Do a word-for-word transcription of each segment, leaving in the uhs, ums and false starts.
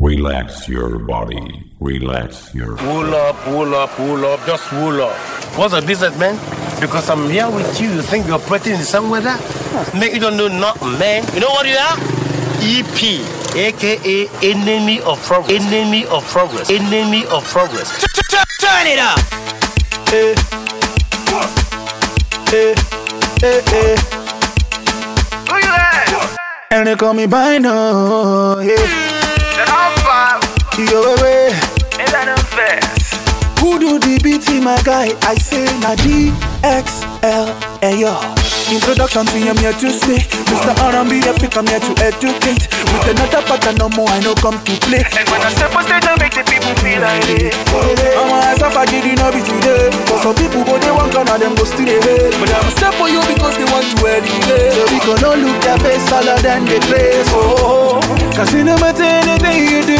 Relax your body. Relax your... Wool up, wool up, wool up, just wool up. What's the business, man? Because I'm here with you, you think you're operating in some weather? Man, you don't know nothing, man. You know what you are? E P, a k a. Enemy of Progress. Enemy of Progress. Enemy of Progress. Turn it up! Hey. Hey, hey, hey. Who you at? And they call me Bino, yeah. Then I'm five. Yo, away. And then I'm fast. Who do the beating, my guy? I say, na D X L A yo. Introduction to him here to speak. Mister R and B, Epic, I'm here to educate. With another pattern, no more, I know come to play. And when I step on stage, I make the people feel like it. I'm a ass off, I did it not be today. For some people go, they want come and them go still ahead. But I'm step for you because they want to elevate. So we can all look their face taller than the place. Oh, cause it no matter anything you do,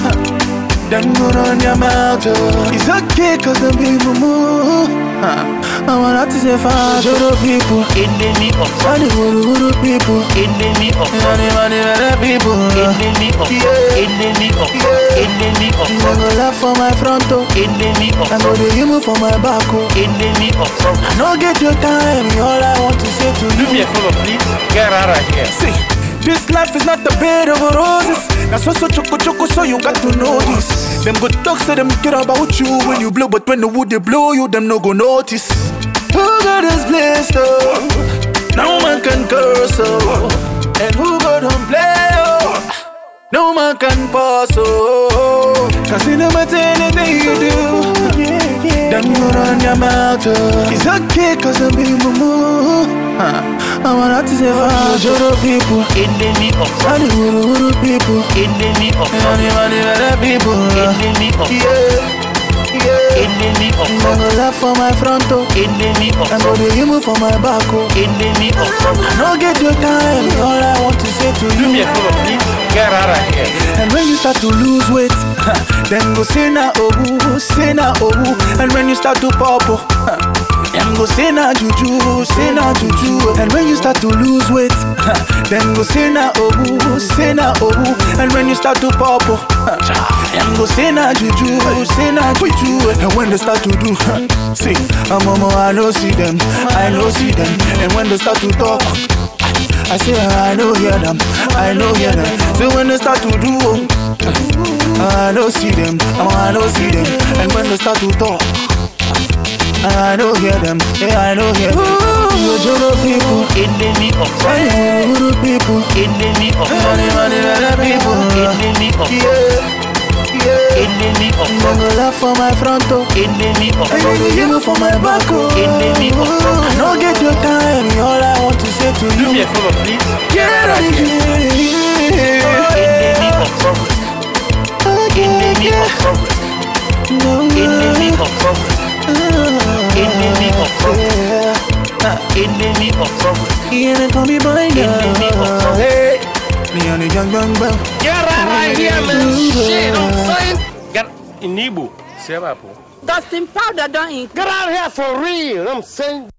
then go run your mouth. Oh. It's okay cause the people move. I want to say fast to the people. Enemy of Money, Progress. good people. Enemy of Money, Progress. money, money, people. Enemy of Progress. Enemy of Progress. Enemy of I go Progress. laugh for my front door. Enemy of I go Progress. to you for my back. Oh. Enemy of Progress. No get your time, all I want to say to Do me you. a favor, please. Get out of here. See, this life is not a bed of roses. That's what's so choco choco, so you got to know this. Them good talk say them care about you when you blow, but when the wood they blow you, them no go notice. Who got us blessed, oh? No man can curse, oh. And who got on play, oh? No man can pass, oh. Cause it no matter anything you do, then you run your mouth, oh. It's okay cause the people move. I want to say fast to the people. Enemy of Money, Progress. good, good people. Enemy of Money, Progress. money, money, people. Enemy of Progress. Yeah, yeah. Enemy of I go Progress. laugh for my front, oh. Enemy of I go Progress. to you for my back, oh. Enemy of Progress. No get your time, all I want to say to Do me you. a favor, please. Get out of here. And when you start to lose weight, then go say na oh, say na oh. And when you start to pop, oh, then go say na juju, say na juju. And when you start to lose weight, then go say na oh, say na oh. And when you start to pop, oh, then go say na juju, say na juju. And when they start to do, see, I'm mama, I know see them, I know see them. And when they start to talk, I say I know hear them, I know hear them. So when they start to do, I don't see them, I don't see them. And when they start to talk, I don't hear them, yeah, I don't hear them. You Joro people, Enemy of Money, Progress. good people, Enemy of money, Progress. money, money, people. Enemy of Progress. Yeah, yeah. Enemy of I Progress. go laugh for my front, oh. Enemy of I go Progress. to you for my back, oh. Enemy of Progress. No get your time, all I want to say to Do me you. a favor, please. Get out of here. Enemy of Progress. Enemy of Progress. Enemy of Progress. Enemy of Progress. Enemy of Progress. He ain't call me boy now. Enemy of Progress. Hey, me on the young young bell. Get out of here, man. Shit, I'm saying. Get in Igbo. Say that, Dustin powder don't ink. Get out of here for real. I'm saying.